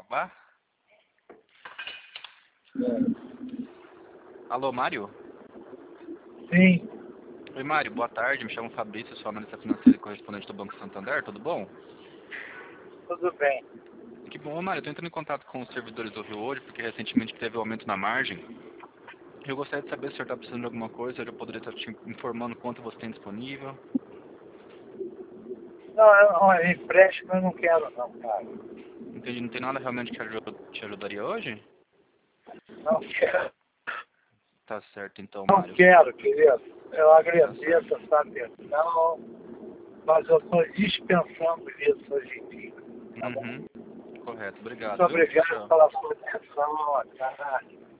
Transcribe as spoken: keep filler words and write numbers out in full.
Vá. Alô, Mário? Sim, Oi, Mário, boa tarde. Me chamo Fabrício, sou analista financeiro e correspondente do Banco Santander. Tudo bom? tudo bem. Que bom, Mário. Estou entrando em contato com os servidores do Rio hoje, porque recentemente teve um aumento na margem. Eu gostaria de saber se o senhor está precisando de alguma coisa. Eu já poderia estar te informando quanto você tem disponível. Não, eu, olha, empréstimo eu não quero não, cara. Entendi. Não tem nada realmente que aju- te ajudaria hoje? Não quero. Tá certo, então, Não Mário. quero, querido. Eu Tá agradeço certo. essa atenção, mas eu estou dispensando isso hoje em dia. Tá bom? Uhum. Correto. Muito Obrigado, viu? Tchau, obrigado tchau. pela sua atenção. Tá?